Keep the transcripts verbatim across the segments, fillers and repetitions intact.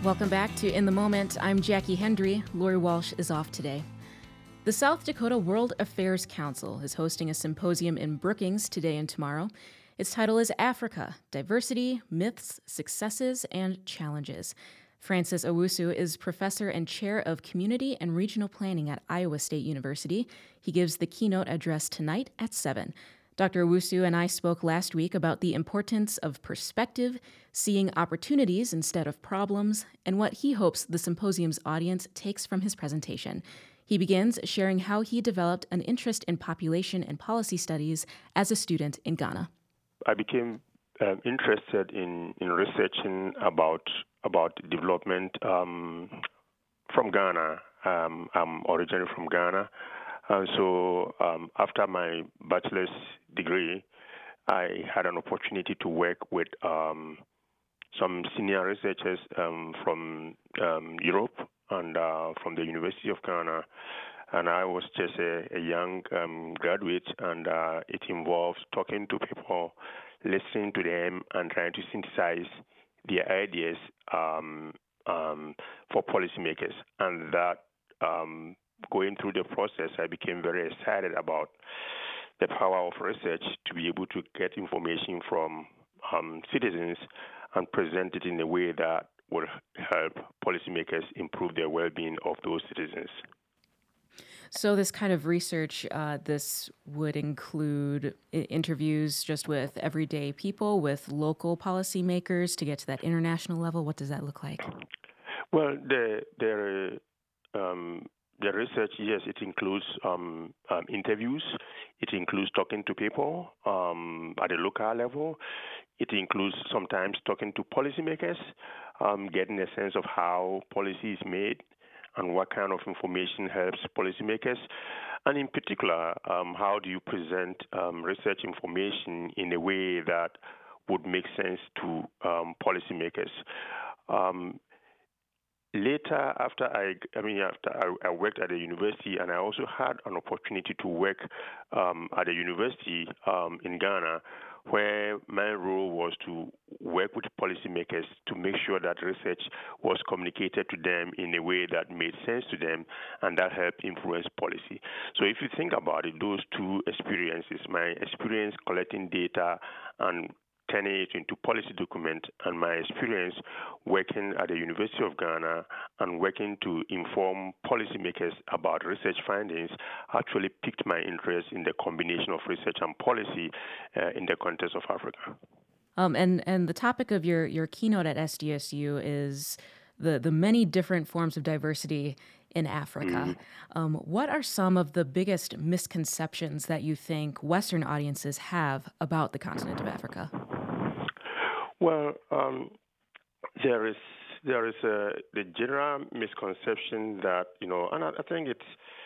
Welcome back to In the Moment. I'm Jackie Hendry. Lori Walsh is off today. The South Dakota World Affairs Council is hosting a symposium in Brookings today and tomorrow. Its title is Africa: Diversity, Myths, Successes, and Challenges. Francis Owusu is professor and chair of community and regional planning at Iowa State University. He gives the keynote address tonight at seven. Doctor Owusu and I spoke last week about the importance of perspective, seeing opportunities instead of problems, and what he hopes the symposium's audience takes from his presentation. He begins sharing how he developed an interest in population and policy studies as a student in Ghana. I became um, interested in, in researching about about development um, from Ghana. Um, I'm originally from Ghana. And so um, after my bachelor's degree, I had an opportunity to work with um, some senior researchers um, from um, Europe and uh, from the University of Ghana. And I was just a, a young um, graduate, and uh, it involves talking to people, listening to them, and trying to synthesize their ideas um, um, for policymakers. And that um, going through the process, I became very excited about the power of research to be able to get information from um, citizens and present it in a way that will help policymakers improve their well-being of those citizens. So this kind of research, uh, this would include I- interviews just with everyday people, with local policymakers to get to that international level. What does that look like? Well, the the um, the research, yes, it includes um, um, interviews. It includes talking to people um, at a local level. It includes sometimes talking to policymakers, um, getting a sense of how policy is made and what kind of information helps policymakers. And in particular, um, how do you present um, research information in a way that would make sense to um, policymakers? Um, Later, after I, I mean, after I, I worked at a university, and I also had an opportunity to work um, at a university um, in Ghana, where my role was to work with policymakers to make sure that research was communicated to them in a way that made sense to them and that helped influence policy. So if you think about it, those two experiences, my experience collecting data and turning it into policy document, and my experience working at the University of Ghana and working to inform policymakers about research findings actually piqued my interest in the combination of research and policy uh, in the context of Africa. Um, and, and the topic of your, your keynote at S D S U is the, the many different forms of diversity in Africa. Mm-hmm. Um, what are some of the biggest misconceptions that you think Western audiences have about the continent of Africa? Well, um, there is there is a, the general misconception that, you know, and I, I think it's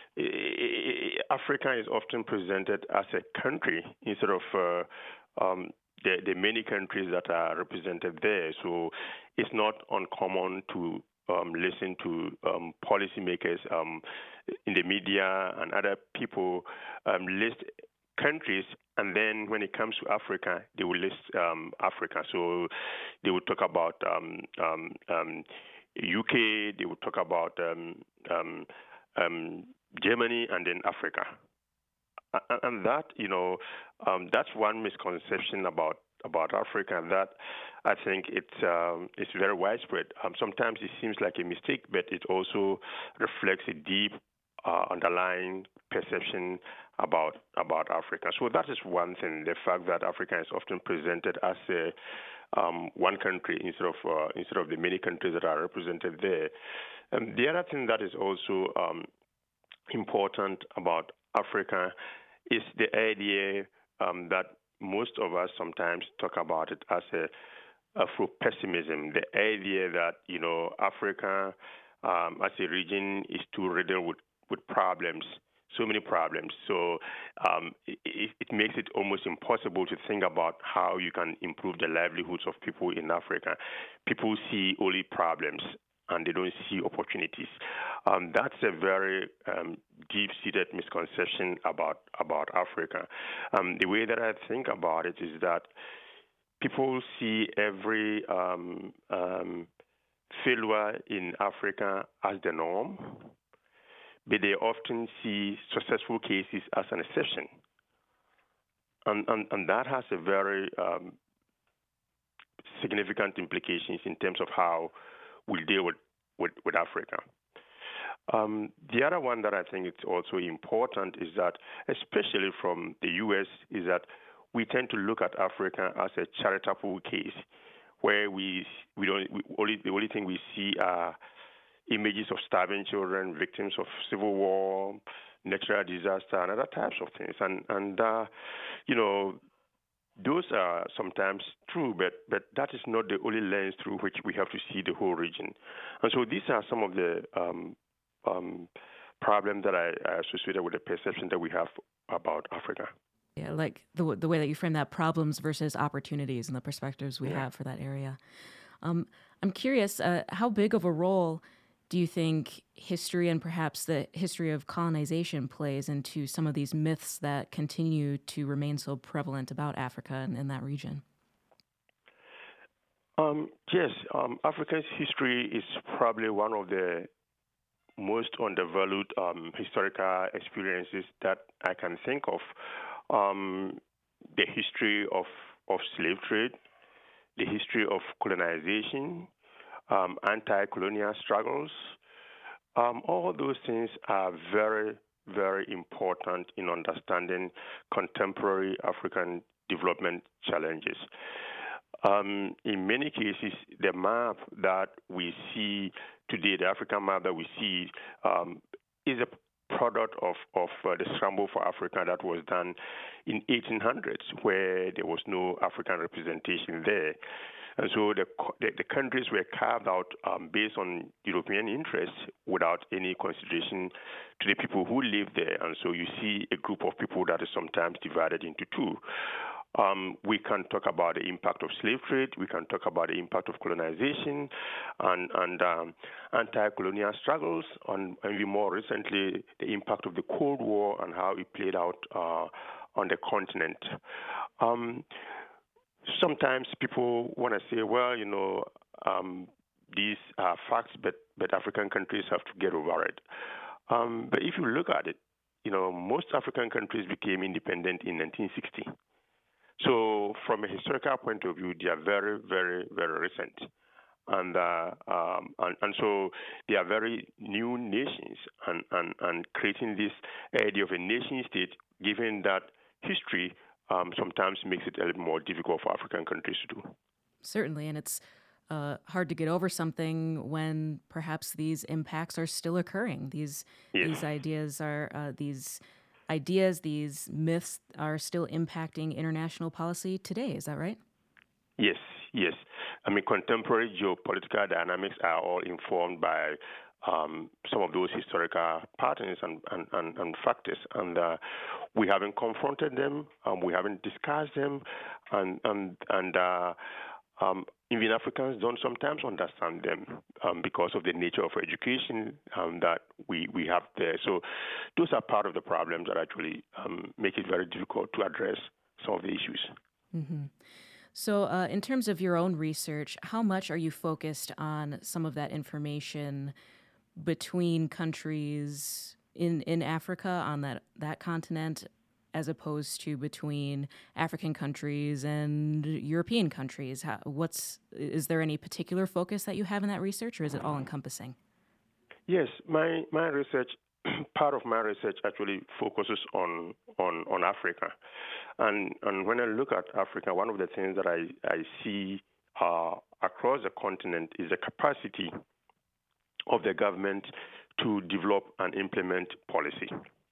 it, Africa is often presented as a country instead of uh, um, the, the many countries that are represented there. So it's not uncommon to um, listen to um, policymakers um, in the media and other people um, list countries, and then when it comes to Africa, they will list um, Africa. So they would talk about um, um, um, U K, they would talk about um, um, um, Germany, and then Africa. And that, you know, um, that's one misconception about about Africa that I think it's um, it's very widespread. Um, sometimes it seems like a mistake, but it also reflects a deep uh, underlying perception about about Africa. So that is one thing: the fact that Africa is often presented as a um, one country instead of uh, instead of the many countries that are represented there. Um, the other thing that is also um, important about Africa is the idea um, that most of us sometimes talk about it as a Afro-pessimism, the idea that, you know, Africa um, as a region is too riddled with, with problems, so many problems. So um, it, it makes it almost impossible to think about how you can improve the livelihoods of people in Africa. People see only problems, and they don't see opportunities. Um, that's a very um, deep-seated misconception about about Africa. Um, the way that I think about it is that people see every um, um, failure in Africa as the norm, but they often see successful cases as an exception. And, and, and that has a very um, significant implications in terms of how we deal with, with, with Africa. Um, the other one that I think is also important is that, especially from the U S, is that we tend to look at Africa as a charitable case, where we we don't we only the only thing we see are images of starving children, victims of civil war, natural disaster, and other types of things. And and uh, you know, those are sometimes true, but but that is not the only lens through which we have to see the whole region. And so these are some of the um, um, problems that I, I associated with the perception that we have about Africa. Yeah, like the the way that you frame that, problems versus opportunities and the perspectives we yeah. have for that area. Um, I'm curious, uh, how big of a role do you think history and perhaps the history of colonization plays into some of these myths that continue to remain so prevalent about Africa and in that region? Um, yes, um, Africa's history is probably one of the most undervalued um, historical experiences that I can think of. Um, the history of, of slave trade, the history of colonization, um, anti-colonial struggles, um, all those things are very, very important in understanding contemporary African development challenges. Um, in many cases, the map that we see today, the African map that we see, um, is a product of, of uh, the Scramble for Africa that was done in eighteen hundreds, where there was no African representation there. And so the, the, the countries were carved out um, based on European interests without any consideration to the people who lived there. And so you see a group of people that is sometimes divided into two. Um, we can talk about the impact of slave trade. We can talk about the impact of colonization and, and um, anti-colonial struggles, and, and even more recently, the impact of the Cold War and how it played out uh, on the continent. Um, sometimes people want to say, well, you know, um, these are facts, but, but African countries have to get over it. Um, but if you look at it, you know, most African countries became independent in nineteen sixty. So from a historical point of view, they are very, very, very recent. And, uh, um, and and so they are very new nations, and, and, and creating this idea of a nation state, given that history, um, sometimes makes it a little more difficult for African countries to do. Certainly, and it's uh, hard to get over something when perhaps these impacts are still occurring. These yes. these ideas are uh, these. ideas, these myths are still impacting international policy today. Is that right? Yes, yes. I mean, contemporary geopolitical dynamics are all informed by um, some of those historical patterns and, and, and, and factors. And uh, we haven't confronted them, um, we haven't discussed them, and, and, and uh, Um, even Africans don't sometimes understand them um, because of the nature of education um, that we, we have there. So those are part of the problems that actually um, make it very difficult to address some of the issues. Mm-hmm. So uh, in terms of your own research, how much are you focused on some of that information between countries in, in Africa, on that, that continent, as opposed to between African countries and European countries? How, what's is there any particular focus that you have in that research, or is it all encompassing? Yes, my my research, part of my research actually focuses on on, on Africa, and and when I look at Africa, one of the things that I I see uh, across the continent is the capacity of the government to develop and implement policy.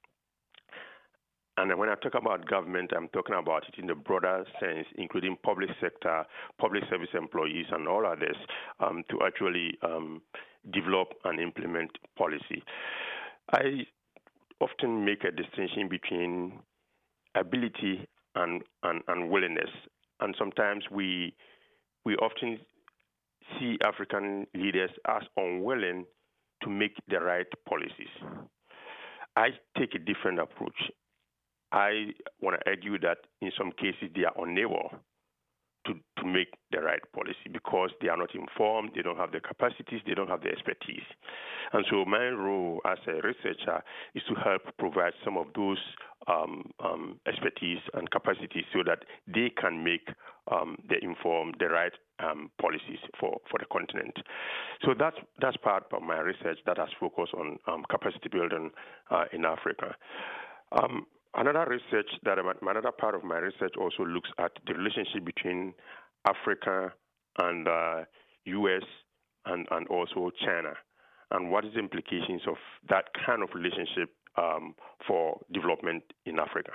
And when I talk about government, I'm talking about it in the broader sense, including public sector, public service employees, and all others, um, to actually um, develop and implement policy. I often make a distinction between ability and, and, and willingness. And sometimes we we often see African leaders as unwilling to make the right policies. I take a different approach. I want to argue that in some cases they are unable to, to make the right policy because they are not informed, they don't have the capacities, they don't have the expertise. And so my role as a researcher is to help provide some of those um, um, expertise and capacities so that they can make um, the informed, the right um, policies for, for the continent. So that's that's part of my research that has focused on um, capacity building uh, in Africa. Um, another research that another part of my research also looks at the relationship between Africa and uh, U S and, and also China, and what is the implications of that kind of relationship um, for development in Africa.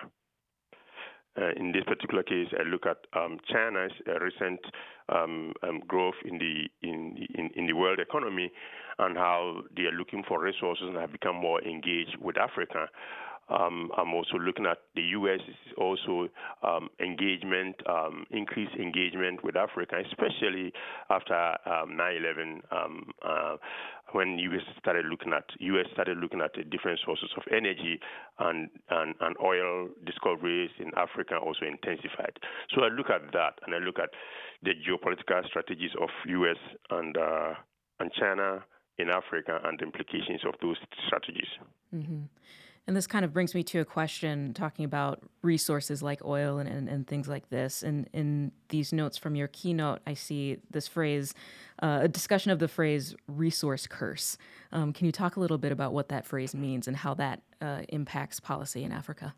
Uh, in this particular case, I look at um, China's uh, recent um, um, growth in the in, in in the world economy, and how they are looking for resources and have become more engaged with Africa. Um, I'm also looking at the U S also um, engagement, um, increased engagement with Africa, especially after um, nine eleven, um, uh, when U S started looking at U S started looking at the different sources of energy, and, and, and oil discoveries in Africa also intensified. So I look at that, and I look at the geopolitical strategies of U S and uh, and China in Africa and the implications of those strategies. Mm-hmm. And this kind of brings me to a question talking about resources like oil and, and, and things like this. And in these notes from your keynote, I see this phrase, uh, a discussion of the phrase resource curse. Um, can you talk a little bit about what that phrase means and how that uh, impacts policy in Africa?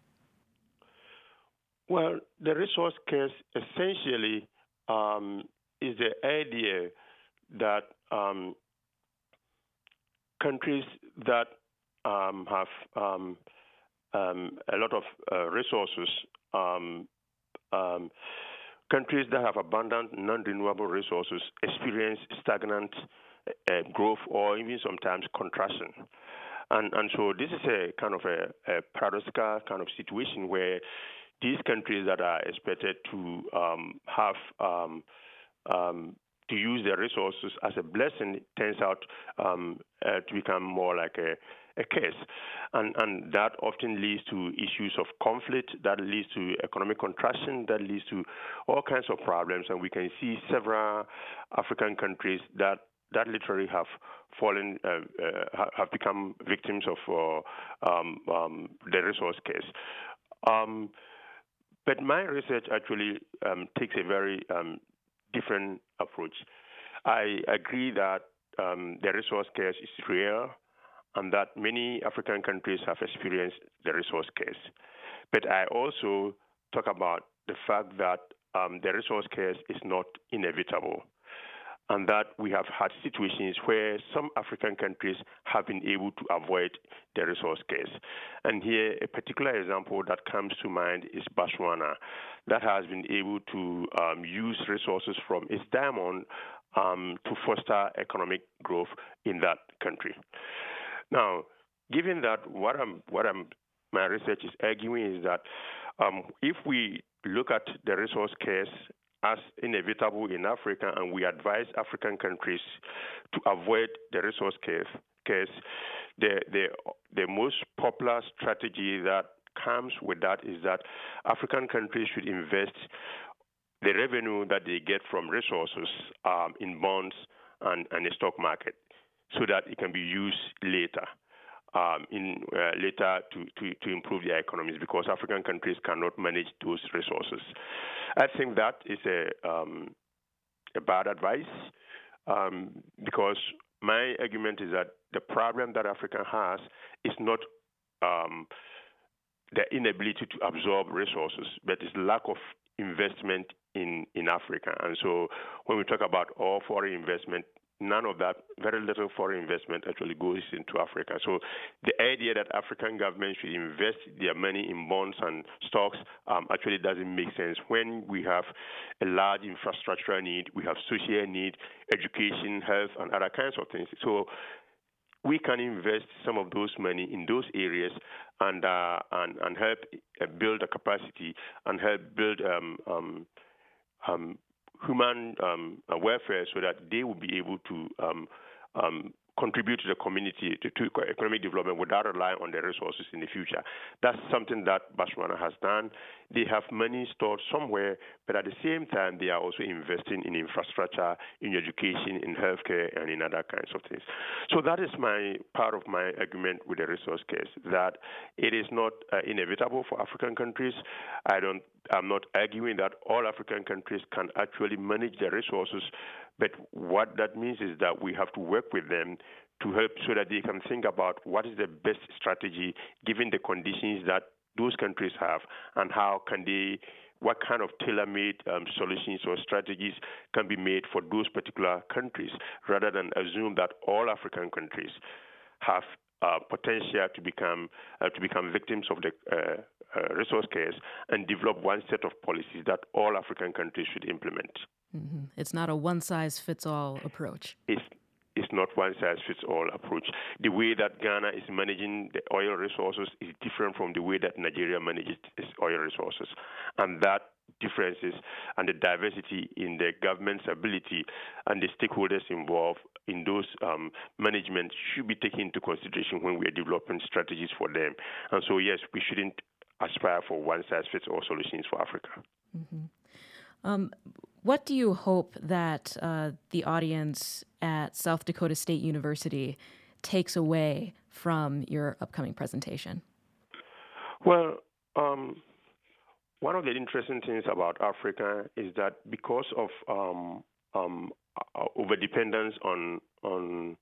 Well, the resource curse essentially um, is the idea that um, countries that Um, have um, um, a lot of uh, resources. Um, um, countries that have abundant non-renewable resources experience stagnant uh, growth or even sometimes contraction. And, and so this is a kind of a, a paradoxical kind of situation where these countries that are expected to um, have um, um, to use their resources as a blessing turns out um, uh, to become more like a a case. And, and that often leads to issues of conflict, that leads to economic contraction, that leads to all kinds of problems. And we can see several African countries that that literally have fallen, uh, uh, have become victims of uh, um, um, the resource case. Um, but my research actually um, takes a very um, different approach. I agree that um, the resource case is real, and that many African countries have experienced the resource case. But I also talk about the fact that um, the resource case is not inevitable, and that we have had situations where some African countries have been able to avoid the resource case. And here, a particular example that comes to mind is Botswana, that has been able to um, use resources from its diamond um, to foster economic growth in that country. Now, given that what I'm, what I'm, my research is arguing is that um, if we look at the resource case as inevitable in Africa, and we advise African countries to avoid the resource case, case the, the, the most popular strategy that comes with that is that African countries should invest the revenue that they get from resources um, in bonds and, and the stock market, so that it can be used later, um, in uh, later to, to, to improve their economies, because African countries cannot manage those resources. I think that is a um, a bad advice, um, because my argument is that the problem that Africa has is not um, the inability to absorb resources, but it's lack of investment in, in Africa. And so when we talk about all foreign investment, none of that, very little foreign investment actually goes into Africa. So the idea that African governments should invest their money in bonds and stocks um, actually doesn't make sense when we have a large infrastructural need, we have social need, education, health, and other kinds of things. So we can invest some of those money in those areas and uh, and, and help uh, build a capacity and help build um, um, um, human um, welfare, so that they will be able to um, um, contribute to the community, to, to economic development without relying on the resources in the future. That's something that Botswana has done. They have money stored somewhere, but at the same time, they are also investing in infrastructure, in education, in healthcare, and in other kinds of things. So that is my part of my argument with the resource case, that it is not uh, inevitable for African countries. I don't, I'm not arguing that all African countries can actually manage their resources, but what that means is that we have to work with them to help so that they can think about what is the best strategy given the conditions that those countries have, and how can they, what kind of tailor-made um, solutions or strategies can be made for those particular countries, rather than assume that all African countries have uh, potential to become uh, to become victims of the uh, uh, resource curse, and develop one set of policies that all African countries should implement. Mm-hmm. It's not a one-size-fits-all approach. It's It's not one-size-fits-all approach. The way that Ghana is managing the oil resources is different from the way that Nigeria manages its oil resources. And that differences and the diversity in the government's ability and the stakeholders involved in those um, management should be taken into consideration when we are developing strategies for them. And so, yes, we shouldn't aspire for one-size-fits-all solutions for Africa. Mm-hmm. Um, what do you hope that uh, the audience at South Dakota State University takes away from your upcoming presentation? Well, um, one of the interesting things about Africa is that because of um, um, overdependence on on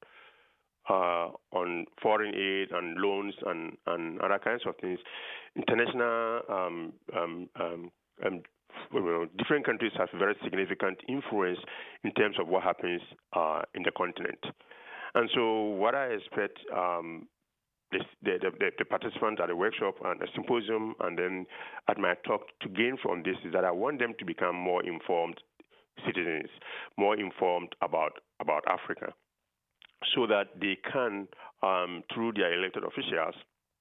uh, on foreign aid and loans and, and other kinds of things, international um, um, um, um, Well, different countries have very significant influence in terms of what happens uh, in the continent. And so what I expect um, this, the, the, the participants at the workshop and the symposium and then at my talk to gain from this is that I want them to become more informed citizens, more informed about, about Africa, so that they can, um, through their elected officials,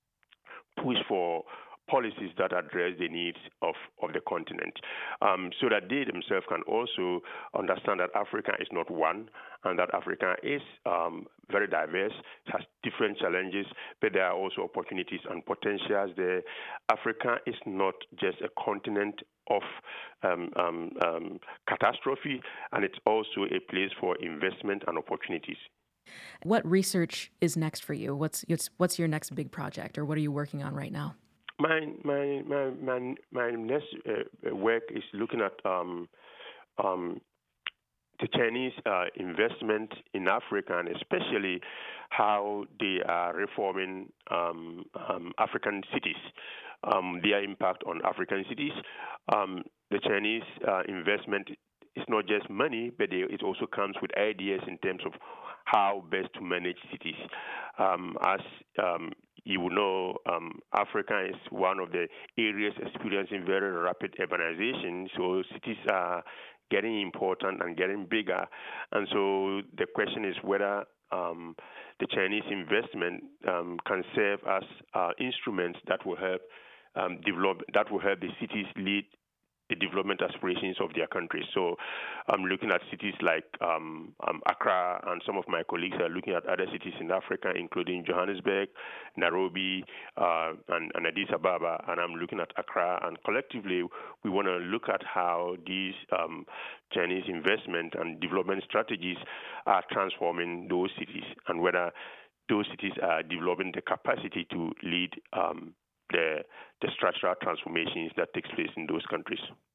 push for policies that address the needs of, of the continent, um, so that they themselves can also understand that Africa is not one, and that Africa is um, very diverse, it has different challenges, but there are also opportunities and potentials there. Africa is not just a continent of um, um, um, catastrophe, and it's also a place for investment and opportunities. What research is next for you? What's, what's your next big project, or what are you working on right now? My my my my, my next uh, work is looking at um, um, the Chinese uh, investment in Africa, and especially how they are reforming um, um, African cities, um, their impact on African cities. Um, the Chinese uh, investment is not just money, but they, it also comes with ideas in terms of how best to manage cities. Um, as um, you will know, um, Africa is one of the areas experiencing very rapid urbanization, so cities are getting important and getting bigger. And so the question is whether um, the Chinese investment um, can serve as uh, instruments that will help um, develop, that will help the cities lead the development aspirations of their countries. So I'm looking at cities like um, um, Accra, and some of my colleagues are looking at other cities in Africa, including Johannesburg, Nairobi, uh, and, and Addis Ababa, and I'm looking at Accra. And collectively, we want to look at how these um, Chinese investment and development strategies are transforming those cities, and whether those cities are developing the capacity to lead um, the, the structural transformations that takes place in those countries.